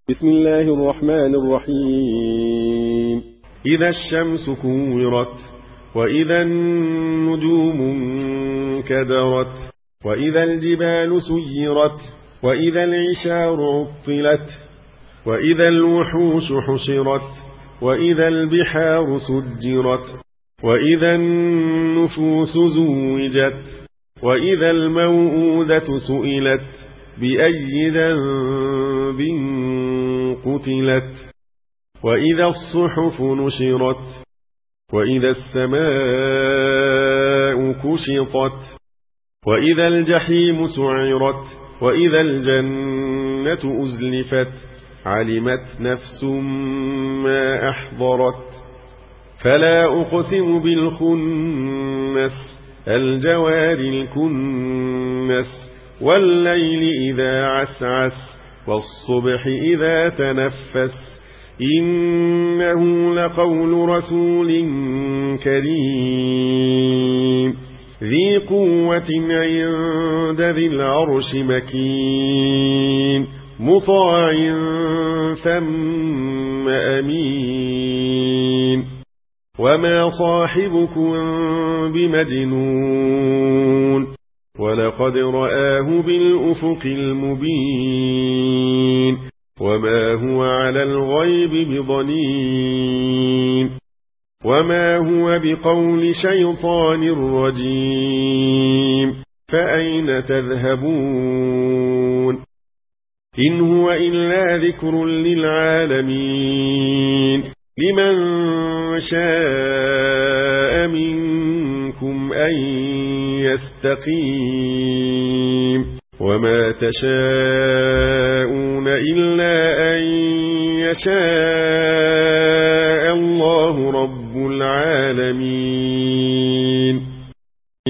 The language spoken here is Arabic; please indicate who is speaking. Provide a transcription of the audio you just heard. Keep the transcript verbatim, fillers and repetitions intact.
Speaker 1: بسم الله الرحمن الرحيم.
Speaker 2: إذا الشمس كورت وإذا النجوم انكدرت وإذا الجبال سيرت وإذا العشار عطلت وإذا الوحوش حشرت وإذا البحار سجرت وإذا النفوس زوجت وإذا الموءودة سئلت بأي ذنب قتلت وإذا الصحف نشرت وإذا السماء كشطت وإذا الجحيم سعرت وإذا الجنة أزلفت علمت نفس ما أحضرت فلا أقسم بالخنس الجوار الكنس والليل إذا عسعس والصبح إذا تنفس إنه لقول رسول كريم ذي قوة عند ذي العرش مكين مطاع ثم أمين وما صاحبكم بمجنون ولقد رآه بالأفق المبين وما هو على الغيب بضنين وما هو بقول شيطان رجيم فأين تذهبون إن هو إلا ذكر للعالمين لمن شاء منكم أن يستقيم وما تشاءون إلا أن يشاء الله رب العالمين.